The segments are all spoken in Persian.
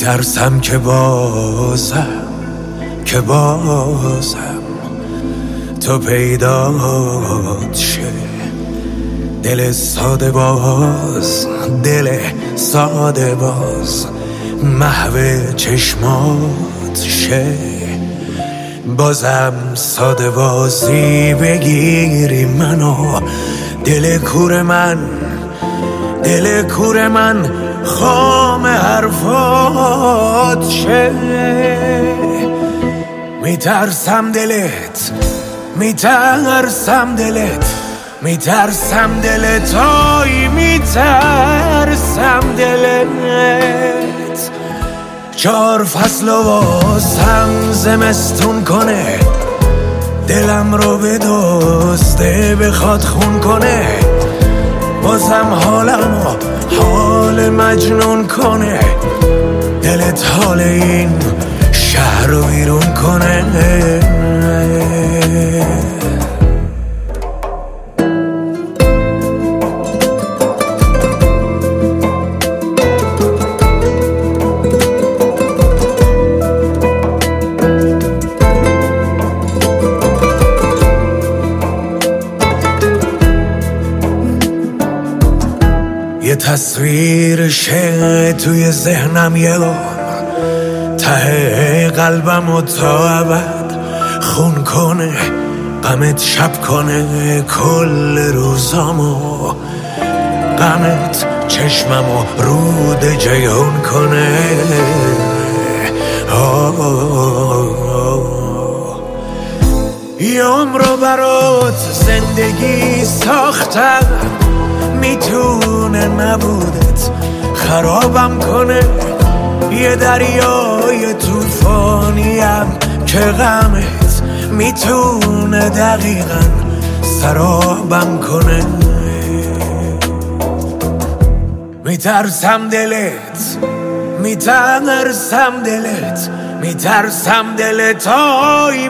میترسم که بازم تو پیدات شه. دل ساده باز محو چشمات شه. بازم ساده بازی بگیری منو، دل کور من خام حرفات شه. میترسم دلت آی میترسم دلت. 4 فصل و واسم زمستون کنه، دلم رو بدزده بخواد خون کنه. بازم حالمو حال مجنون کنه، دلت حال این شهر رو ویرون کنه. یه تصویر شه توی ذهنم یه عمر، ته قلبمو تا ابد خون کنه. غمت شب کنه کل روزامو، غمت چشممو رود جیهون کنه. یه عمرو برات زندگی ساختم، میتونه نبودت خرابم کنه. یه دریای طوفانیم که غمت میتونه دقیقاً سرابم کنه. میترسم دلت آی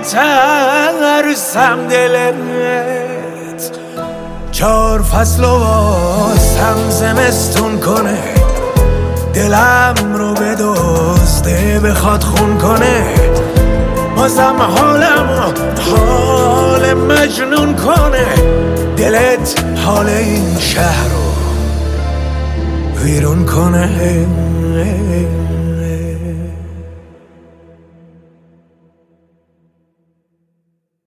میترسم دلت. 4 فصل و واسم زمستون کنه، دلم رو بدزده بخواد خون کنه. بازم حالمو حال مجنون کنه، دلت حال این شهر رو ویرون کنه.